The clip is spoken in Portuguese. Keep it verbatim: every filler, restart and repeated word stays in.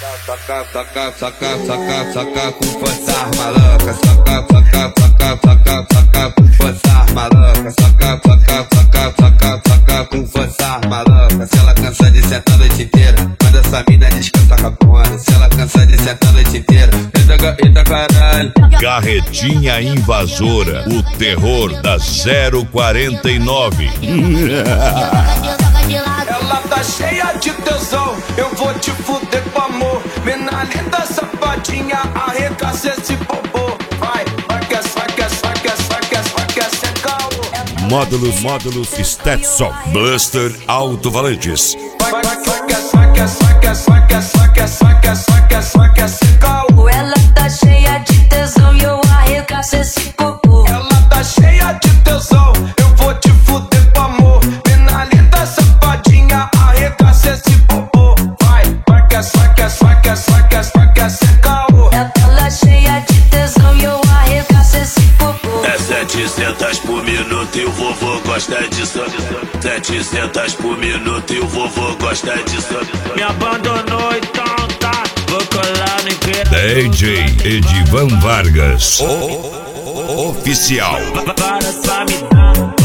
Saca, saca, saca, saca, saca com força maluca. Saca, saca, saca, saca, saca com força maluca. Saca, saca, saca, saca, saca com força maluca. Se ela cansa de sentar a noite inteira, quando essa mina descansa com a bunda. Se ela cansa de sentar a noite inteira, eita, eita caralho. Carretinha Invasora, o terror da zero quarenta e nove. Ela tá cheia de tesão, eu vou te fuder com amor. Mina linda, safadinha, arregaça esse popô. Vai, vai que vai que vai que vai que vai que é caô. Módulos, módulos, Stetson, Buster Alto-Valantes. Vai, vai, vai que vai que vai que vai que vai que vai que vai que vai que é caô. Ela tá cheia de tesão e eu arregaço esse popô. Ela tá cheia de tesão, eu vou te fuder com amor. Mina linda, safadinha, arregaça esse popô. Vai, vai que vai que vai que vai que vai que é caô. Ela cheia de tesão e eu arregaço esse popô. É setecentos por minuto e o vovô gosta disso. setecentos por minuto e o vovô gosta disso. Me abandonou, então tá, vou colar no incrível. D J Edivan Vargas, o oficial. Para só me dar